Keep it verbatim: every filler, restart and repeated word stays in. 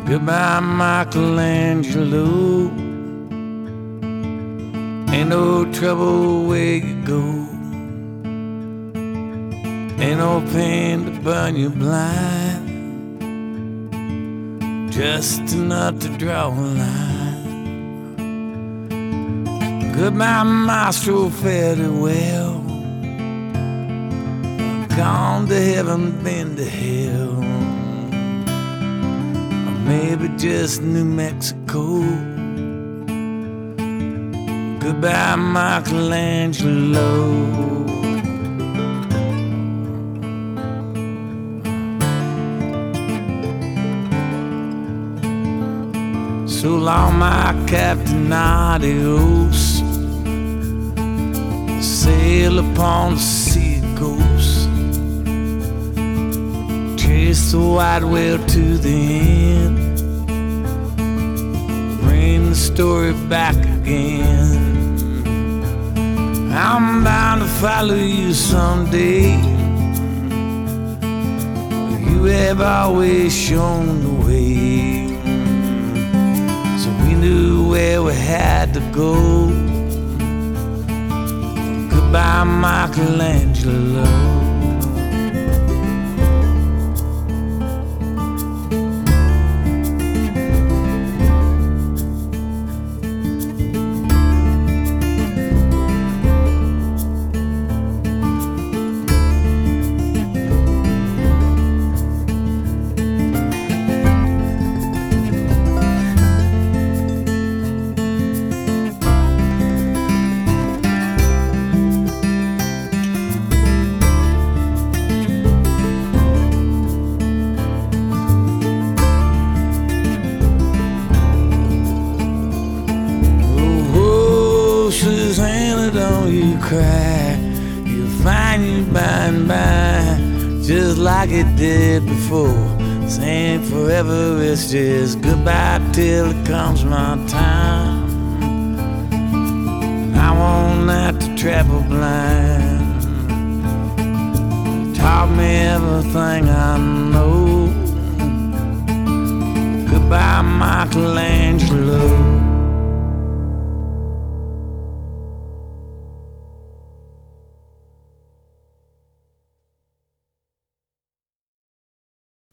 Goodbye, Michelangelo. Ain't no trouble where you go. Ain't no pain to burn you blind. Just enough to draw a line. Goodbye, Maestro, fare thee well. Gone to heaven, been to hell. Or maybe just New Mexico. Goodbye, Michelangelo. So long, my captain, adios. Sail upon the sea ghost. Chase the white whale to the end. Bring the story back again. I'm bound to follow you someday. You have always shown the way. We knew where we had to go. Goodbye, Michelangelo. Susanna, don't you cry. You'll find you by and by, just like it did before. Saying forever, it's just goodbye till it comes my time. I won't have to travel blind. Taught me everything I know. Goodbye, Michelangelo.